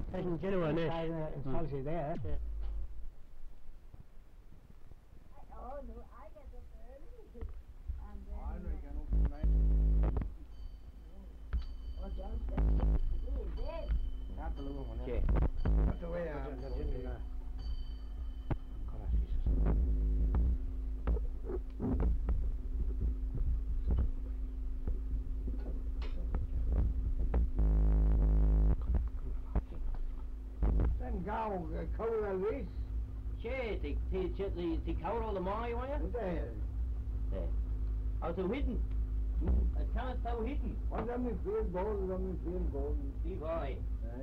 Taking genuine It tells you there. Oh no, I get up early. And then I know you can open the night. oh John said dead. Not the little one. Okay. That's the way I am. Then go, cover the lease. Che, the cover all the mai, were you? There. Out of hidden. I can't tell hidden. What let me feel gold, let me feel gold. Divine.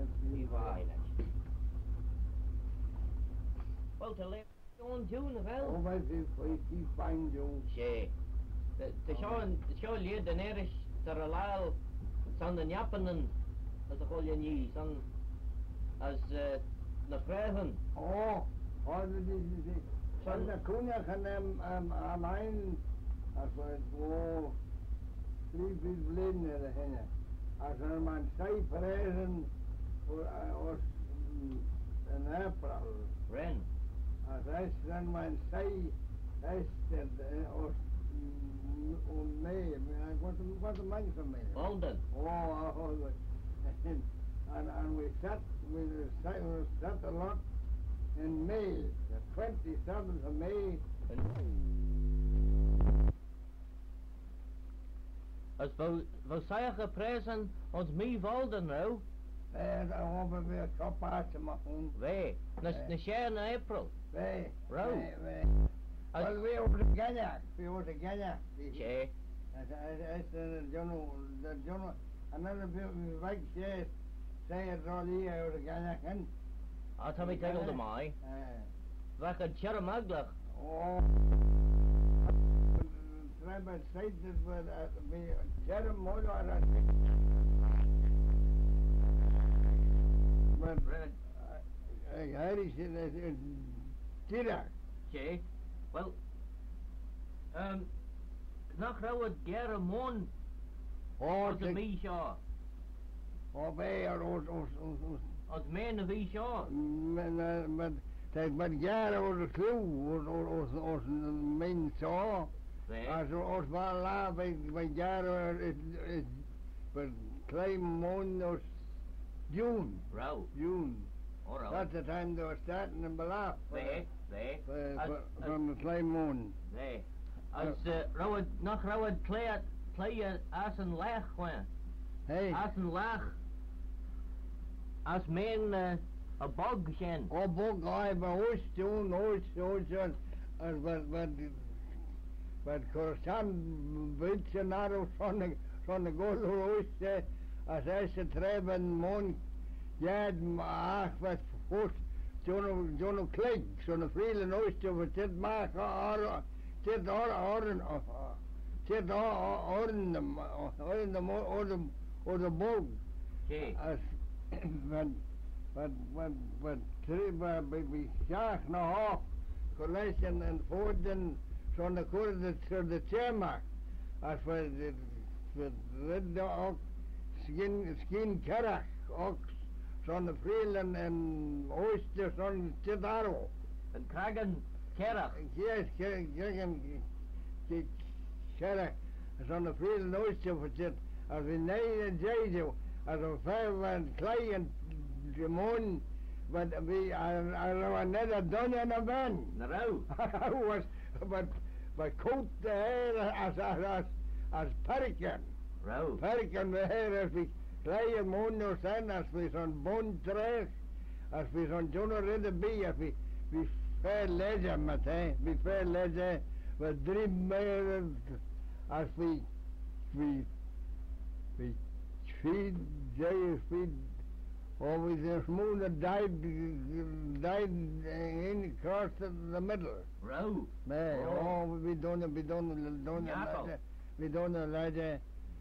Well, to let on June of Oh, hell. my keep fine, Joe. Che. The show lead the nearest the Ralal, son the Japanen, as the whole ye, son as the Freven. Oh, this is son the Cunha can mine as well. Sleep is blind in the henna. As a man say present or in April. Ren. As I then man say Esther or May. What the money for me? Walden. Oh, and we sat a lot in May, the 27th of May. As we zeggen prijzen ons mee Walden nou. Daar hebben we een kappaatje maken. Wij. Na share in April. Wij. Rauw. Wel, we over de Ganya. We over de Ganya. Che. Als de Jono, another big share, say het al hier over de Ganya gaan. Als heb ik tegen de mij. Wat een tjere maglig. Oh. Tribal site that we Jerem Mola but Irish in Tira. Che. Well, nog rouwet Gerre Moon. Als de wie shaw. Oh, wij Als mijn wie shaw. Maar jaren over de crew, als mijn zo. Als wel laat bij jaren is klein maand als June. Rauw. June. Oh, rauw. That's the time they were starting in Balaf. Nee. From the klein maand. Nee. Als nog rouwet kleien als een laag gewoon. Hey. Als een laag. Als mijn a bog zijn. Oh, bog, I bij ons doen, als wat Korsam beetje naar van de goede als hij ze treffen mond ja maar wat goed Jono klik zo'n vrienden oost over dit maken dit or the bog as wat treba bij jaag na half collection en voorden zo'n akkoord voor de chairman als we redden ook skin kerk ook zo'n vrienden en ooster zo'n tedaro Een kragen kerk. yes kerk zo'n vrienden ooster voor dit als we nee jeetje als we vijf en klei en demon but we are never done in a van. Rauw. was but coat the hair as Perican. Rauw. Perican the hair as we play a moon sen as we son bone tres as we son Jono Red be as we fair ledger mate we fair ledger with dream as we feed always the moon that died in across the middle. Rauw. We don't ledger.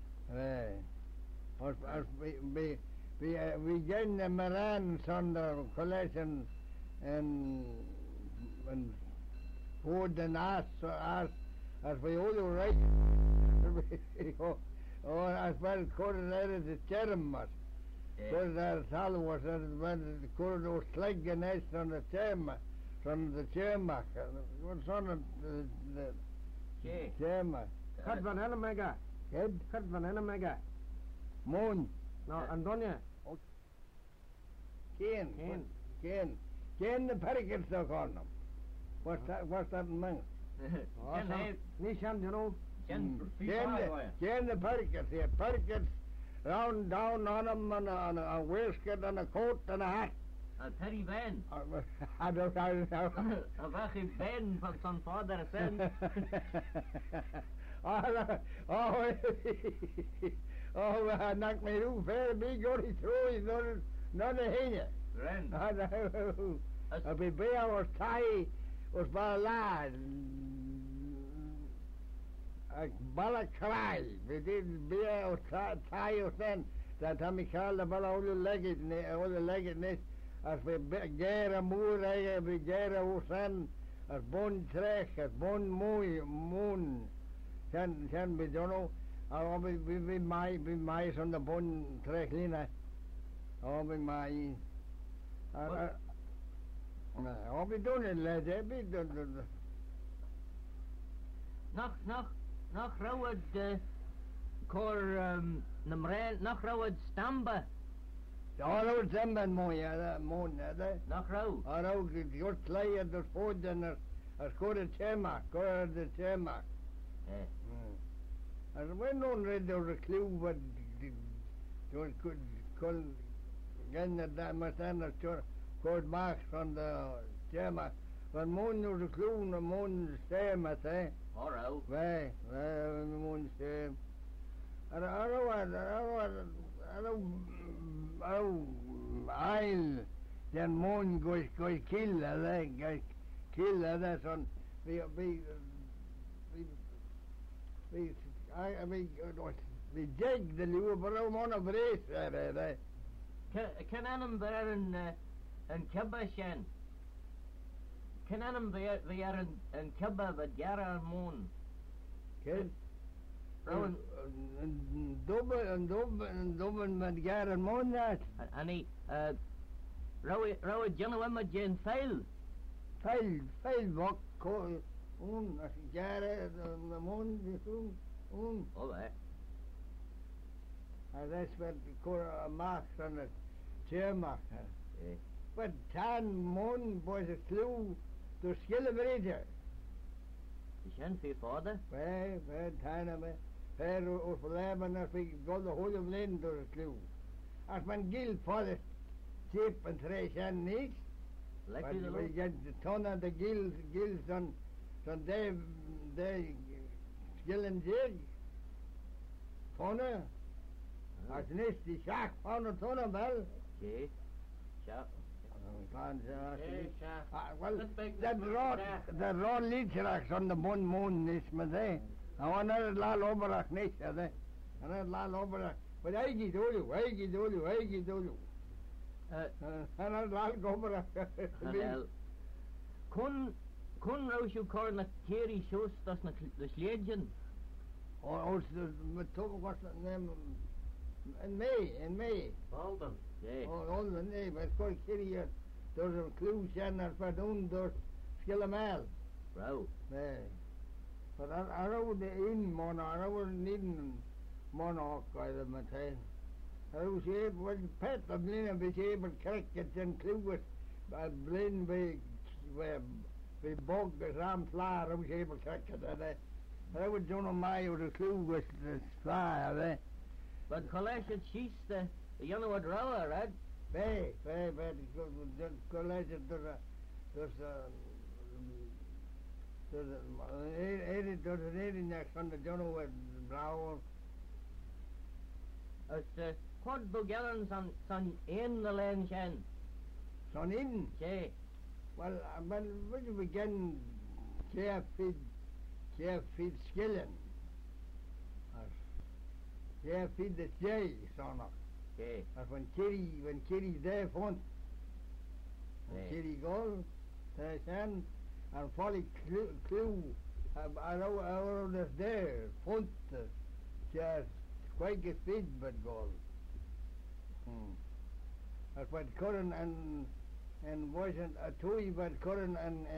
We get the Maran Sunder collection and food and us as we all right. As well coordinated the Cheremas. Cos daar tal was when cor was sleggen nest van de thema van de thema. Wat zo'n de thema. Kat van Helmega. Het Kat van Helmega. moon. Nou, Antonia. Geen de perkers toch aan hem. Was dat een man? Niet Jan, you know. Geen de perkers hier. Perkers round down on hem en een waistcoat en een coat en een hat. Terry Van. I don't know. Een weg Ben van zijn vader en zijn. Oh, knock me roof fair big gory through is not a heen. Ren. I'll be bear was tie was by a lad. A balla cry. We did bear was tie was then that Tommy called the balla all the legged as we gera moor we gera was then as bon trek as bon moon can be don't know. We mais on the bon trek lina. We mais. We doen het led, we doen Nog rouwd kor namrel nog rouwd stamba. Ja, dat was hem ben mooi, ja, mooi, hè. Nog rouw. Ook het kleien door voort en er kor het thema, Als we nog red door de kluw wat door kon gaan dat maar dan er kort maakt van de thema. Van moon door de kluw naar moon thema, hè. Alright. Wij moon thema. I'll den moon goes kill that son. We dig the nieuwe brouw on of race. Kan hem weer een kibbe zijn? Kan hem weer een kibbe wat jaren aan moon? Kijk. Een dobbe met jaren moon dat. En hij, rouwe Johnny met geen Veel wak, als jaren de moon doen. Alright. En dat is wat ik maak van het thema. Maar dan moon was het sluw door schille breder. Is zijn veel vader? Wij tijden me. Her overleven als we gaan de hele vlind door het sluw. Als men gilt voor het schip en twee zijn niks. Lekker de We gaan de tonnen de gils dan de schillen zich. Tonnen. Als niet die schaak van de tonnen wel. Oké. Ja. Dat rood liedje van de moon is met hij. En wanneer het laat overdag niet, hè. En het laat overdag. Maar hij gaat door. En het laat overdag. Kun roosje kor na keri shows dat na de sleedjen. Als met toch was dat neem in mei. Alden. Ja. Nee, maar kor keri door een kluw zijn naar verdoen door schillemel. Bro. Nee. Maar daar de in man, daar niet man ook kwijt met hij. Hij was even wat pet op blind beetje bekijkt en kluw was blind bij bog raam klaar om even kijken dat hij was doen mij over de kluw was klaar hè. Maar college het schiest you know what rower right? Nee, de college door de reden van de John Brown. Het kort begellen zijn in de lijn zijn. Zo'n in? Ja. Wel, maar we beginnen zeer veel schillen. Zeer veel de zee, zo nog. Ja. Maar van Kiri daar vond. Kiri goal, daar zijn, en volle kluw, er daar, vond, zeer kwijt gefeed met goal. as wat curren en wasn't a toei wat curren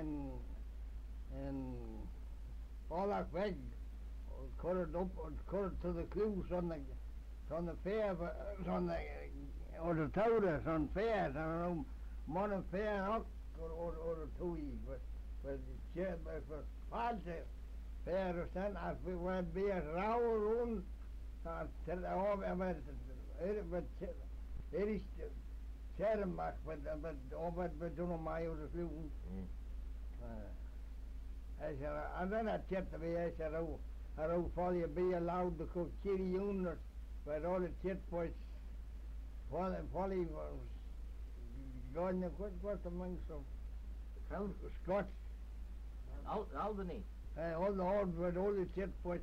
en Polak weg curred op curred to the clues on the fair on the or the touder on fair on man fair ook or toei but false fair stand as we went be a rauw run ter of but is Chermak, but we doen maar over de vloer. Hij zei, en dan had je het weer, hij zei, hoe val je bij je lauw, de koop Kiriuners, waar alle chatboys vallen was, gaan je goed, wat de mensen, Scots. Albany. All the old, with all the chatboys,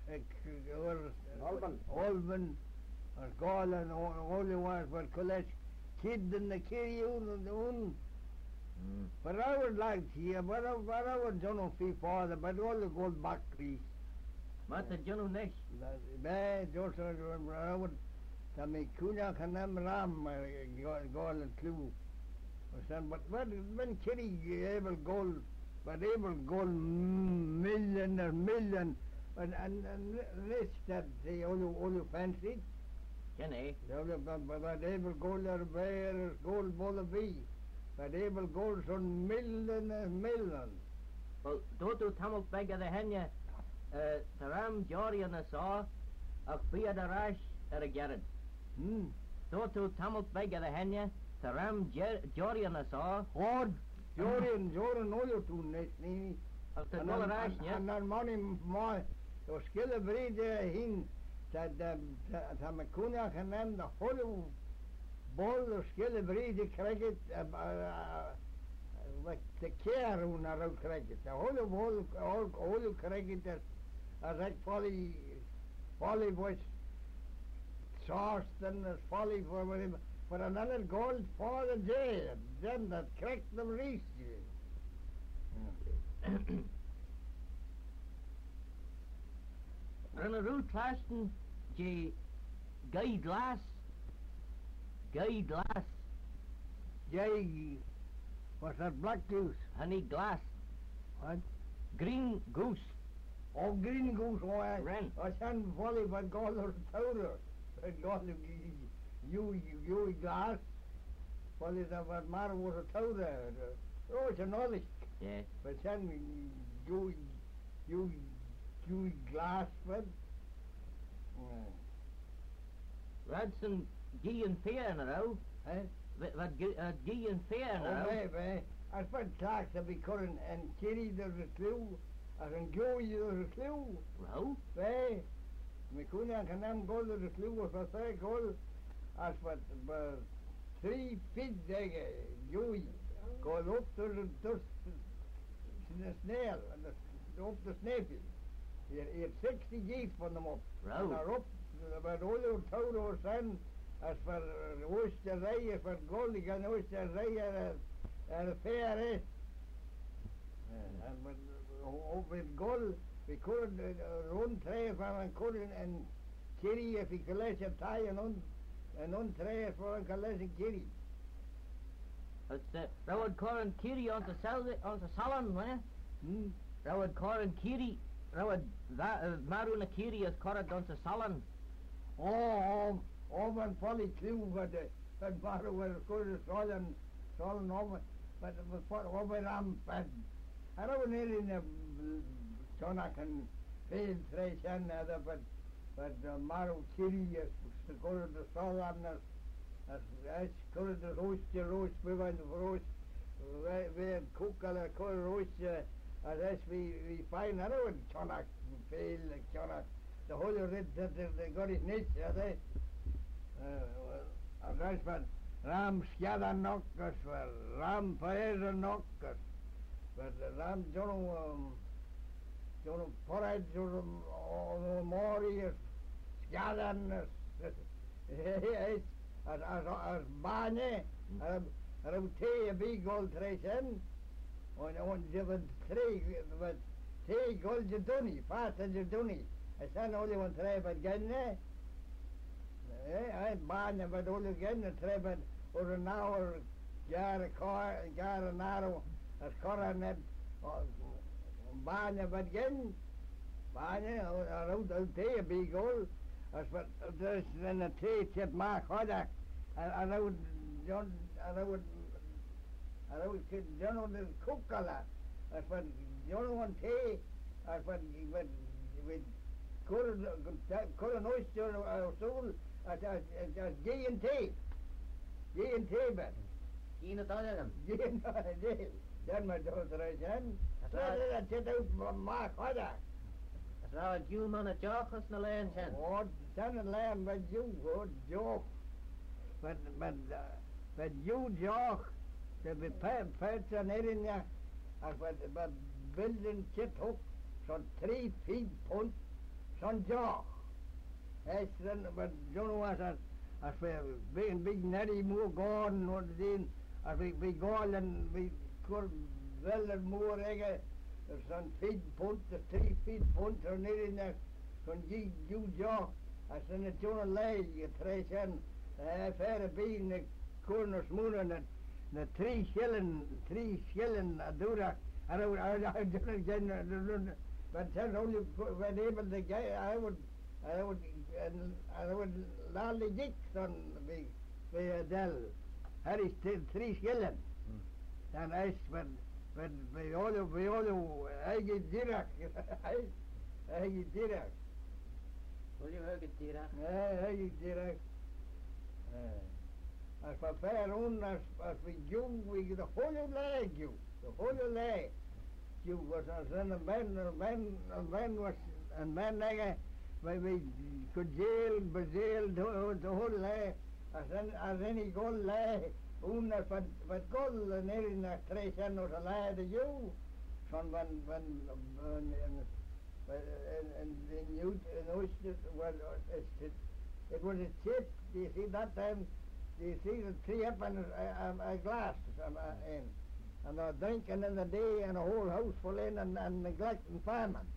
Alban, or Garland, all the ones, but college. Kid in the Kiriun and the one. But I would like to hear, but I would don't feel father, but all the gold back please. What the general next? Bad, just I would tell me Kuna Kanam Ram, gold clue. But when Kitty able gold, but able gold million, and this that they all fancy. Kenny. But they will go there where gold will be. But they will go some million. Well, Dodo Tamil Beggar the Henya, Taram Jorian a saw, a Pia the Rash at a Garret. Dodo Tamil Beggar the Henya, Taram Jorian a saw. Hard. Jorian, all you two next. After no Rash, yeah. And then money more. So skill a breed in. Dat me kuna genem de hele bol de skille brede krijgt wat de keer hoe naar ook krijgt de hele bol all krijgt dat als ik volley was sauce dan volley voor een ander gold for the day then dat krijgt them reach En een rood klasten, je gay glass. Jay, what's that black goose? Honey glass. What? Green goose. Oh, green goose, oh, Ren. I can't volley but go to powder. But go to you glass. Volley that what matter was a powder. Oh, it's another. Yeah. But then you glass, but Radson G and Fair in a row. eh? What G and Fair in a row. Oh, I spent tax to be current and Kitty there's a clue. As in Joey there's a clue. Row? Hey, me couldn't can them go to the clue with a third goal. As but 3 feet there, Joey go up to the snail and up the snail. He had 60 geese from them up. Row. And they're up, but all the Toto sand, as for Oyster as for Goldie and Oyster and a fair, eh? And with gold, we couldn't run tray for and couldn't, and Kitty, if he could let a tie and on tray for and could let a Kitty. It's Roward Corin Kiri on the salon, man. Roward Corin Kiri. Roward Maruna Kiri is Corin on the salon. Oh, man, probably too, but Baru was good as Solon over, but over but I don't need in the Jonak and Field Trace and other, but Maru Kiri is go to the Solon as go to the roast, we went to roast, where cook a call roast, as we find another Jonak, Field, Jonak. The whole red that they got his niche, are they? That's what Ram Skjada knockers were, Ram Paesa knockers, but Ram Jono Porridge or Mori, Skjada, as Bane, I would take a big gold trace in, on the 3, but 3 gold Jaduni, fast as Jaduni. I said only one try but again, I ban but only again a try but or an hour, jaar een aro, as corra net, baanya begin, baanya, around the day, big old, as but there's then a tea chip mark harder, and I would, John the cook a lot, as but John one tea, as but with couldn't oyster or soul, as G and T, but. Geen het aan. Dan maar doodrijden. Dat zit uit maak harder. Dat zou het jouw man het jachers naar lijn zijn. Oh, dan een lijn met jou, hoor, joch. Met jou joch. Dat we pijt aan erin, ja. Als we beelden zit ook, zo'n 3 feet punt, zo'n joch. Hij is dan, wat John was, als we een big netty moe gaan, wat zien. Als we gaan en we kunnen wel een moer eggen, zo'n 3 feet punt, zo niet in de, zo'n joch, als ze het zo'n leeg getreed verre bieden, de kunnen smoelen, de 3 schillen, dura, I don't, but then only when able to get, I would lally jiks on the del. Här är 3 skillen. Dan is we all eigen direct. Eigen direct. Wil je ook het direct? Nee, eigen direct. Als we ver on, als we jong, we de hele leg, de hele leg. You was als een man leggen, we could bezeel, de hele leg. Als any goal lay, wat goal neer naar 3 cent a lay de jou, van it was a chip. Do you see that time? Do you see the 3 up and a glass in, and they're drinking in the day, and a whole house full in, and neglecting famine,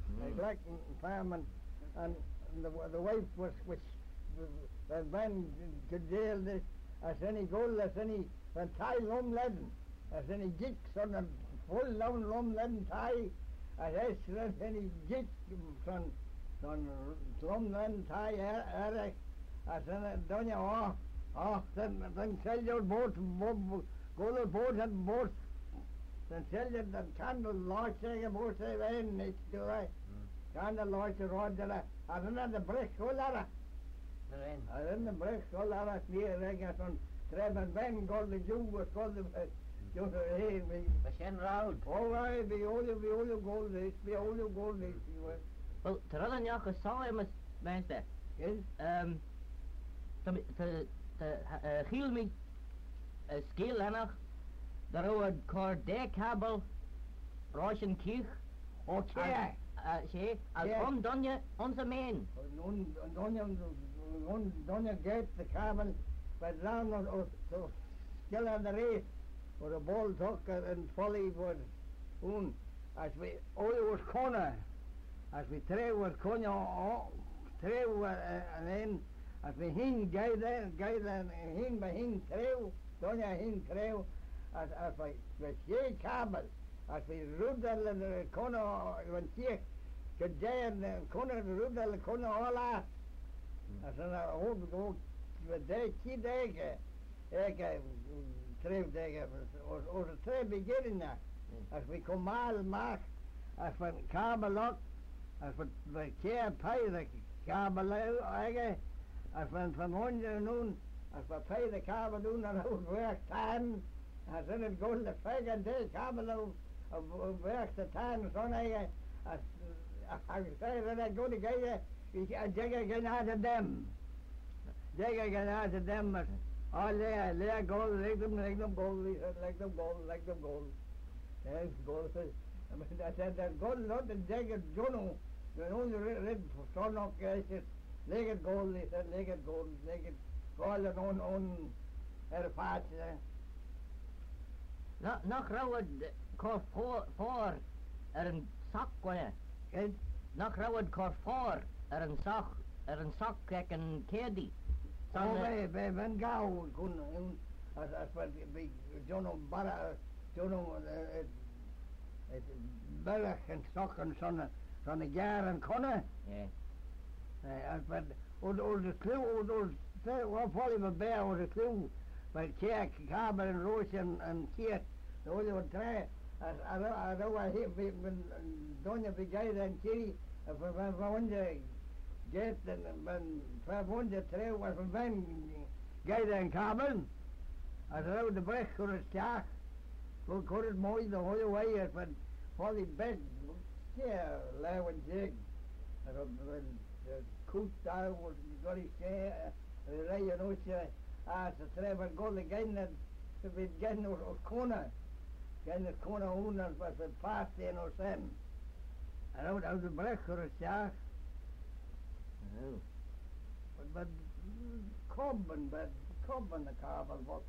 and the wife was. When men could deal this, as any goal, as any, when tie lum leaden, as any jiks on a full lum leaden tie, as any jik son lum leaden tie, Eric, as any, don't you, then sell your boat, go to boat and boat, then sell your candle, launch a boat, say, it's too right, candle launch a rod, and another brick, go lara. En de brug zal alles meer zeggen van treffen ben golden jongen golden jongen heen. We zijn rood. Alright, we all gold is. Wel, terwijl een jaar gezag is mensen. Yes. Giel me skill hennig. Daar ook een koordekabel, Russian kiech. Okay. Als ondonje onze meen. Donja get the kabel, but down to still on the race, or the ball took and folly was as we all was corner, as we was corner, and then as we hing guide hing by hing trail, Donja hing trail, as we she kabel, as we rudel in the corner when she could jay and corner rudel the corner all out. Als een hoog die dagen, ik tref dagen, als het 2 beginnen, als we komal maak, als we kabel op, als we keer pij de kabel eigen, als we van onder doen, als we pij de kabel doen, dan ook werk taan, als het gold de vijgen de kabel op werk de taan, zo'n eigen, als ik zei dat ik goed gegeven. Ik zeggen out of them. Zeggen out of them. Oh, leer gold, leg them gold. Yes, gold. I said that gold, not the jagged Jono. The only red son of cases. Leg it gold, they said, leg it gold. Gold and on her parts. Nog rouwd kor voor een zak gooien. Nog rouwd kor voor een zak kijk een kedi. Oh, bij een gauw as wat bij Jono Barra, Jono het berg en sokken zo'n jaren konnen. Ja. Als wat onze kluw, wat vallen we bij onze kluw, bij kerk, kabel en roos en keert, de olie wat trein. Als we donje begeiden en kiri, van onze get en van onze trein, was van mijn geiden en kabel. Als we de brug voor het jaag, voor het mooi, de hele wij, van vallen best, ja, leeuwen zeg. Koet daar wordt gully say rijden nooit als ze treffen golle gaan ze weet gaan of kona hoe wat het paast in ons hem en uit de brug gerust ja wat kommen de kabel wat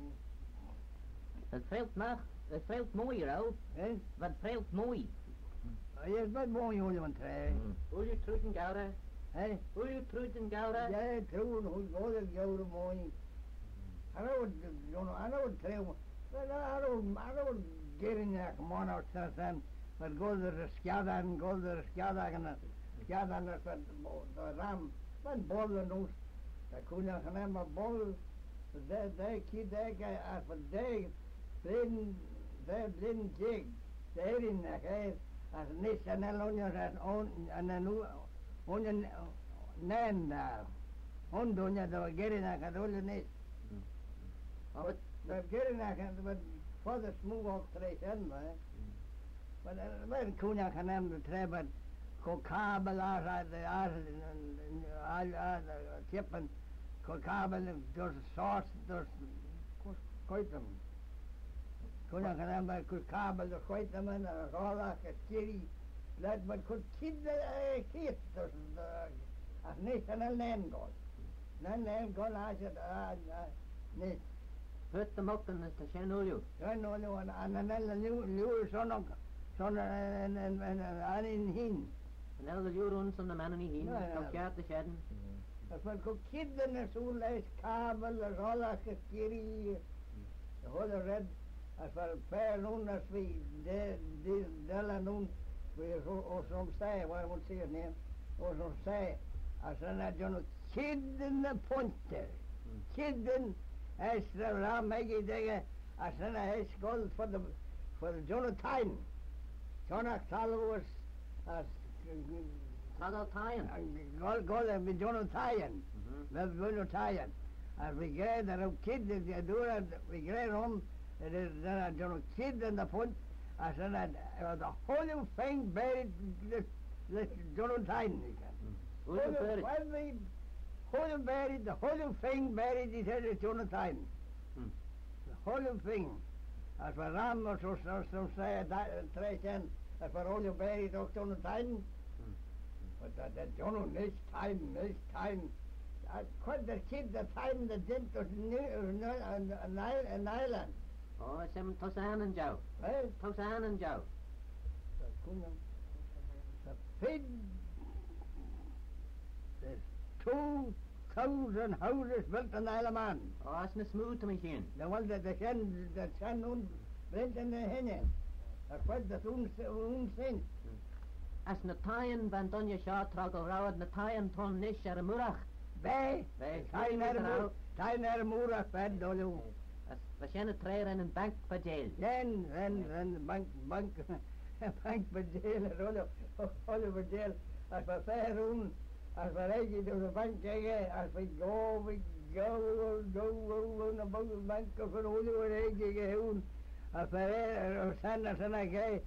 Het veelt mooier al. Wat veelt mooi. je is wat mooi hoor man trein Hoe je terug in Gouda? Hey, Hoe je terug in Gouda? ja, true, hoe goes it, Gouda mooi. I don't tell I don't get in there, come on out, son, but go to the Skjada and go to the Skjada and the Ram, but ball the nose, the Kuna Hanema ball, they kid that guy, for they didn't jig, they in the head, as Nish and Elonia and a new onion nan ondonya the getting a cadolio Nish. But getting a but for the smooth alteration, but when Kuna can have the treble, Kokabel, the chip and Kokabel, those sauce, those quite them. Kuna can have a Kokabel, the white them and a rolla, a chili, that but could kid the kid, a national land god. Land god, I said, Put them up in the Shanolio. I know, and another new son of and in him. Now the Eurons on the man in the Ja, ja. Top cat the shed. Als we ook kinderen zo lijst kabel, de rolla, de kiri, de hele red, als we per noen, als we delen noen, we soms zeggen, waar moet je het nemen, of soms zeggen, als we naar zo'n kinderen punten, kinderen, als de raam meegedegen, als we naar huis gaan voor de Jonathan, Jonathan was, als Tagal Tyan. Gol en met Jonathan. We hebben Jonathan. Als we krijgen dat ook kinderen die doen dat, we krijgen om, dat is dan kind in de punt, als ze de hele thing buried, dat Jonathan. Hoe buried? Whole buried, the whole thing buried, he said it's Jonathan. The whole thing. Als we ram of zo zeggen, trekken, als we whole buried ook Jonathan. But that Jono next time. I quite the kid the time the dent was an island. Oh, it's him Tosan and Joe. Eh? Tosan and Joe. The pig. There's 2,000 houses built on Isle of Man. Oh, it's a smooth machine. The one that the sun brent in the henne. That's what the own sin. As na Tyan van Donja Shaw Tragal Rawad na Tyan Ton Nish Aramurach. Bij, Tijn er moerig bed, dolu. As Vashana Trayer en een bank per jail. Then bank bedelen, rollen bedelen. Als we ver doen, als we rijden door de bank kijken, als we go naar de bank of een olie rijden gaan. Als we zijn kijken,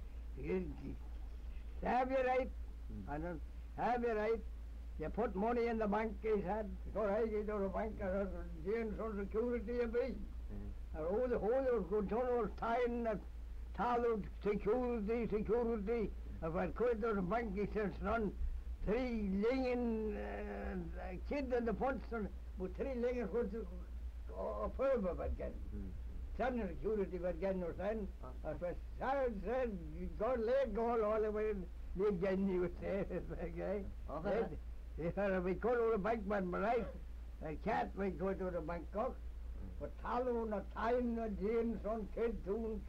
have you right? Have you right? You put money in the bank, he said. So I get to the bank, and some security a bit. And all the whole good tunnel tying the tall security. If I could to the bank, he says, son, 3 lingen kid in the punch, but 3 lingen would a firm of it again. Some security would get no son. If I said, God let go all the way, they get you say, okay? If we go to the bank, but right, a cat we go to the Bangkok, vertalen en tijden en dien zo'n kid doen.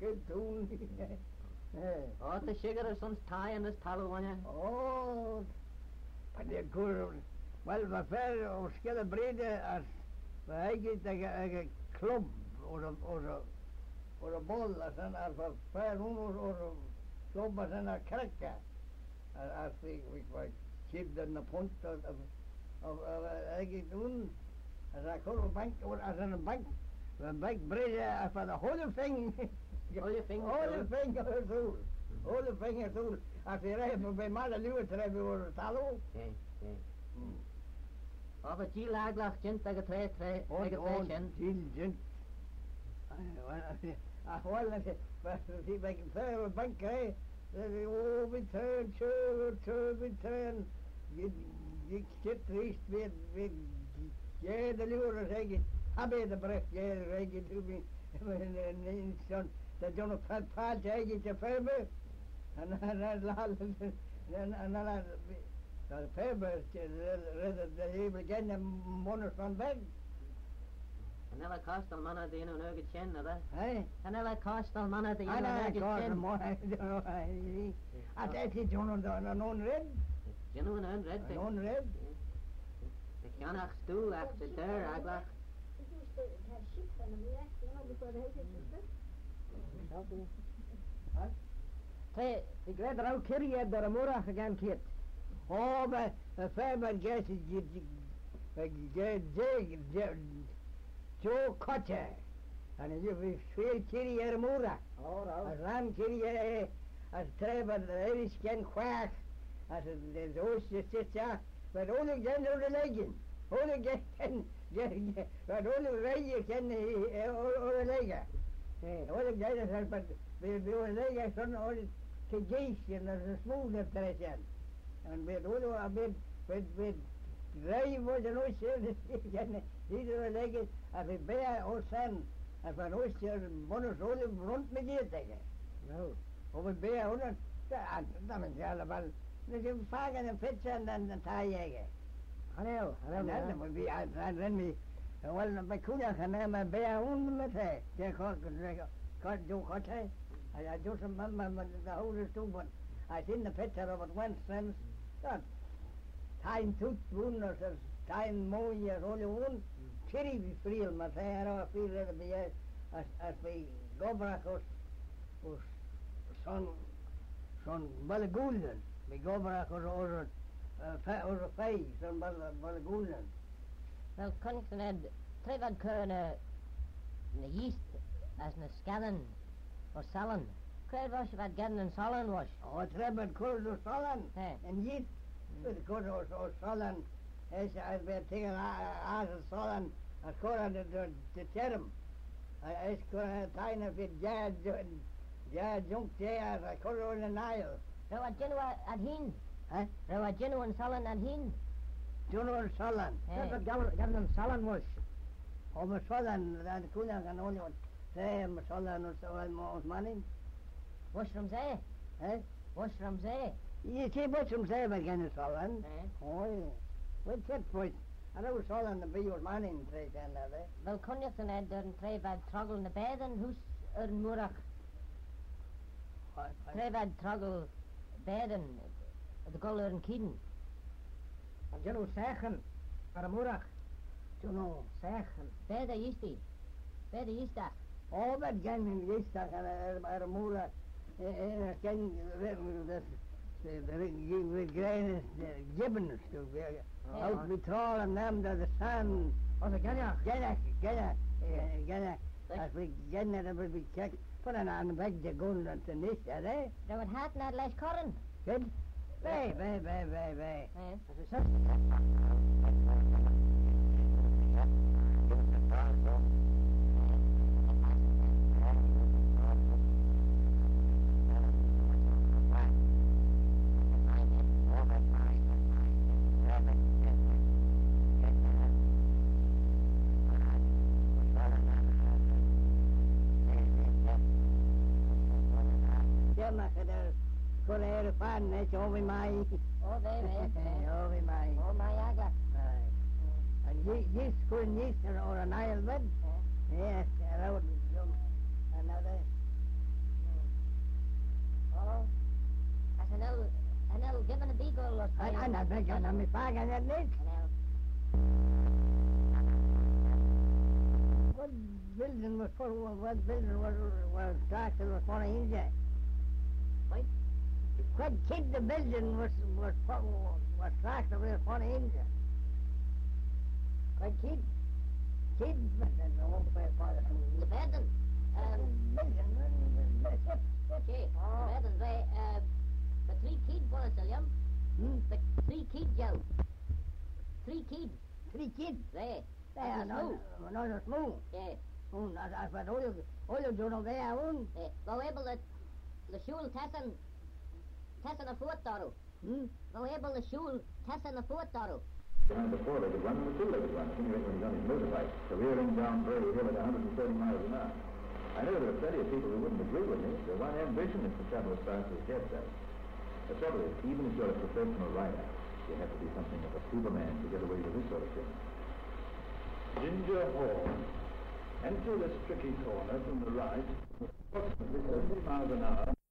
Oh, the sugar is soms tie in this tallow on you. Oh, maar die koer, wel wat ver, of schille brede als we eigenlijk club or a ball as an as a fair or club as an a character as we keep the point of eigenlijk doen as a color bank or as in a bank brede for the whole thing. Whole thing is all. Als je rijdt bij malle luwe te rijden voor het talo. Okay. Oh, but you lag like gent like a tray. Gent. Wel, maar die bij een bank krijgen. We turn. Je zit triest weer. Ja, de luwe zeggen. Heb de brecht. Ja, zeggen to me. Dat John Pat zeggen te verbe. En dan de verbe de hele gerne monsters van weg. En alle kastel mannen die nu nog kennen, hè? Hey. En alle kastel mannen die nu nog kennen. Als het John een red. Je nu een red. Een red. Ik kan nog stoel achter de deur eigenlijk. Ik moest het schip van hem weg, before the house is Ik weet er ook hier door de morgen gegaan, Kit. Oh, maar verder gaat het zo kotje. En je hebt veel kiri er moeder. Als ram kiri als treiber er is geen kwaag. Als het oostje zit ja, maar oorlijk zijn er de leggen. Oorlijk zijn maar oorlijk rijden kan overleggen. Oorlijk zijn er maar we overleggen zo'n oorlijk gegeestje en er is smoel op te zijn. En we rijden voor de oostje, niet overleggen, als we bij ons zijn, en van oostje bonus oorlijk rond met je tegen. Nou. Of we bij ons, dan is het allemaal, dus we vangen een vet en dan taai jagen. Hallo. Dan moet je ren we, wel bij koeien gaan nemen bij ons met hij. Die kan zo goed hij. Hij doet hem met de oude stoel, hij zit in de vet op het wens, dat. Tijn toet wonen, tijn mooie rode woon. Kiri vriel, maar zij hebben veel redden bij je, als wij gobrak ons zo'n balle gulden. Wij gobrak ons fei, zo'n balle gulden. Wel, kan ik dan twee wat kunnen een yeast als een scallen of sallen. Krijg was wat gaan een sallen was. Oh, het hebben koers door sallen. En yeast, het koers door sallen. Als we tegen azen sallen, als koers de term. Als koers tijden voor ja, jong jaar, als koers door de nail. Zo wat genoeg aan hin. Hè? Zo wat genoeg een sallen aan hin. Junior sallen. Dat gaan een salon was. Oh, maar sallen, dan kunnen gaan only wat. Zij, maar sallen ons mannen. Washroom zee. Hè? Washroom zee. Je ziet wat ze zeggen, maar geen sallen. Oh, wat zit voor? En dat was sallen, de bij ons mannen twee zijn dat, hè? Wel, kon je dan uit een twee wat troggel naar beden, hoes een moerak. Twee wat troggel beden, de gol een kind. En je zeggen, maar een morgen. Toen Zeggen. Beden is die. Beden is dat. oh, dat geen gistdag en moeder. En geen, we krijgen gibbons, ook betralen naam dat de staan. Wat een ganja. Gena. Als we gena, dan we check. Van een aan de weg de gold dat ze niet, hè? Dat wordt hard naar les korren. Goed? Wij. Dat is het. Over mij. Oh, nee. Over mij. Oh, my agla. En je kon niet or een eil bed. Yes, I would another. Oh, as an L given a beagle or I'm not making a mistake, I didn't need. What building was for, what building was started was for India? What? What kid the building was started was for India? What kid? Kid, but then the whole way for The Baden. building, Okay. Oh. The Baden, they, the 3 kid for us, William. The 3 kid, Joe. 3 kid. 3 kids. They. There, no, smooth. Yeah. As what all you do know there, Go able the shul Tessin a foot toro. Go able the shul Tessin a foot toro. Behind the four-legged one and the two-legged one, insinuating when he's on his motorbike, careering down Prairie Hill at 130 miles an hour. I know there are plenty of people who wouldn't agree with me. Their one ambition is to travel as fast as Jed does. The trouble is, even if you're a professional rider, you have to be something of a superman to get away with this sort of thing. Ginger Hall. Enter this tricky corner from the right, approximately 30 miles an hour.